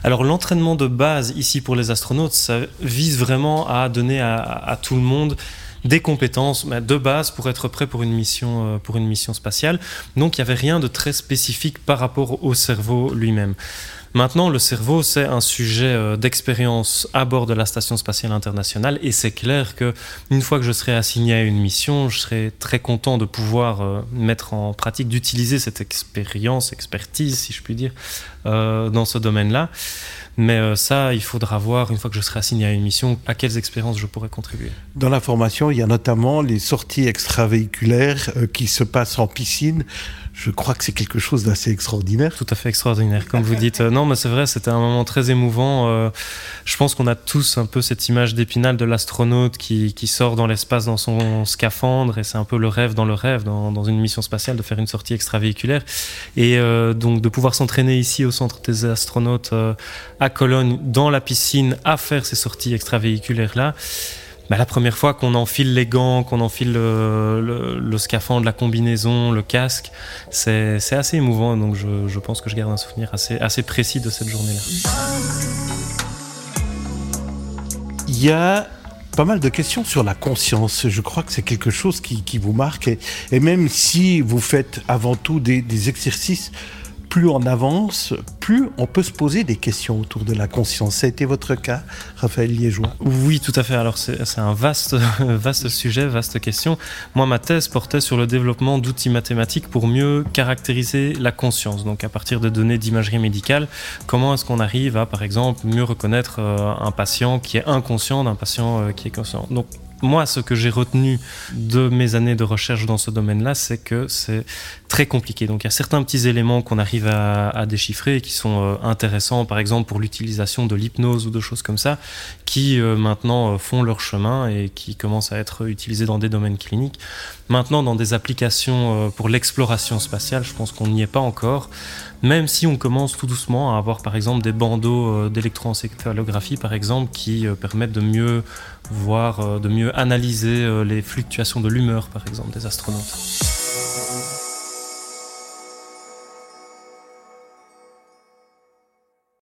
Alors l'entraînement de base ici pour les astronautes, ça vise vraiment à donner à tout le monde des compétences de base pour être prêt pour une mission spatiale. Donc il n'y avait rien de très spécifique par rapport au cerveau lui-même. Maintenant, le cerveau, c'est un sujet d'expérience à bord de la Station spatiale internationale et c'est clair qu'une fois que je serai assigné à une mission, je serai très content de pouvoir mettre en pratique, d'utiliser cette expertise, si je puis dire, dans ce domaine-là. Mais ça, il faudra voir, une fois que je serai assigné à une mission, à quelles expériences je pourrais contribuer. Dans la formation, il y a notamment les sorties extravéhiculaires qui se passent en piscine. Je crois que c'est quelque chose d'assez extraordinaire. Tout à fait extraordinaire, comme vous dites. Non, mais c'est vrai, c'était un moment très émouvant. Je pense qu'on a tous un peu cette image d'Épinal de l'astronaute qui sort dans l'espace dans son scaphandre, et c'est un peu le rêve dans une mission spatiale, de faire une sortie extravéhiculaire. Et donc de pouvoir s'entraîner ici au Centre des astronautes à Cologne, dans la piscine, à faire ces sorties extravéhiculaires-là. La première fois qu'on enfile les gants, qu'on enfile le scaphandre, la combinaison, le casque, c'est assez émouvant. Donc je pense que je garde un souvenir assez précis de cette journée-là. Il y a pas mal de questions sur la conscience. Je crois que c'est quelque chose qui vous marque. Et même si vous faites avant tout des exercices, plus on avance, plus on peut se poser des questions autour de la conscience. Ça a été votre cas, Raphaël Liégeois? Oui, tout à fait. Alors c'est un vaste sujet, vaste question. Moi, ma thèse portait sur le développement d'outils mathématiques pour mieux caractériser la conscience. Donc à partir de données d'imagerie médicale, comment est-ce qu'on arrive à, par exemple, mieux reconnaître un patient qui est inconscient d'un patient qui est conscient. Donc moi, ce que j'ai retenu de mes années de recherche dans ce domaine-là, c'est que c'est très compliqué. Donc, il y a certains petits éléments qu'on arrive à déchiffrer et qui sont intéressants, par exemple pour l'utilisation de l'hypnose ou de choses comme ça, qui maintenant font leur chemin et qui commencent à être utilisés dans des domaines cliniques. Maintenant, dans des applications pour l'exploration spatiale, je pense qu'on n'y est pas encore, même si on commence tout doucement à avoir, par exemple, des bandeaux d'électroencéphalographie, par exemple, qui permettent de mieux voir, de mieux analyser les fluctuations de l'humeur, par exemple, des astronautes.